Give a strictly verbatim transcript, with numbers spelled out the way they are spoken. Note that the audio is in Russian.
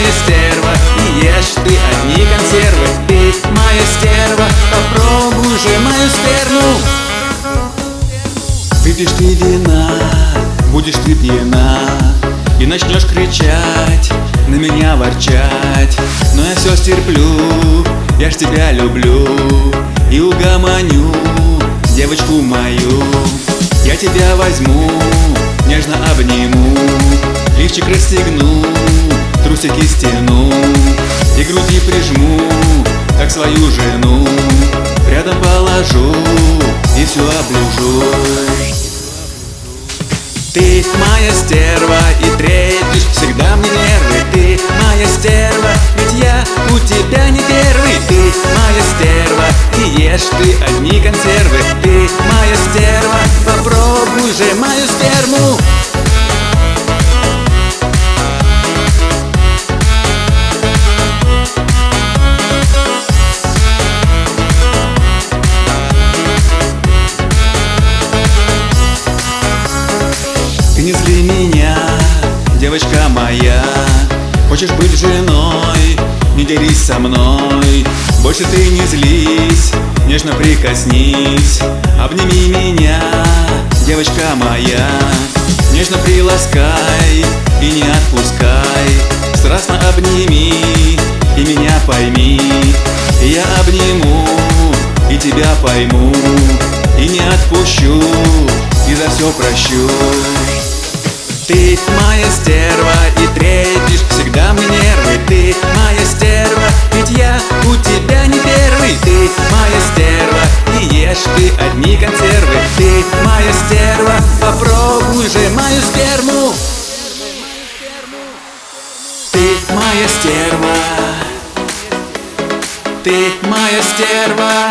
моя стерва, и ешь ты одни консервы. Ты моя стерва, попробуй же мою сперму. Выпьешь ты вина, будешь ты пьяна, и начнешь кричать, на меня ворчать. Но я все стерплю, я ж тебя люблю, и угомоню девочку мою. Я тебя возьму, нежно обниму, лифчик расстегну, трусики стяну, и груди прижму, как свою жену. Рядом положу и все оближу. Ты моя стерва и треплешь всегда мне нервы. Ты моя стерва, ведь я у тебя не первый. Ты моя стерва, и ешь ты одни консервы. Ты моя стерва, попробуй же мою сперму. Ты не зли меня, девочка моя. Хочешь быть женой, не дерись со мной. Больше ты не злись, нежно прикоснись. Обними меня, девочка моя. Нежно приласкай и не отпускай. Страстно обними и меня пойми. И я обниму и тебя пойму, и не отпущу, и за все прощу. Ты моя стерва и треплешь всегда мне нервы. Ты моя стерва, ведь я у тебя не первый. Ты моя стерва, и ешь ты одни консервы. Ты моя стерва, попробуй же мою сперму. Ты моя стерва, ты моя стерва.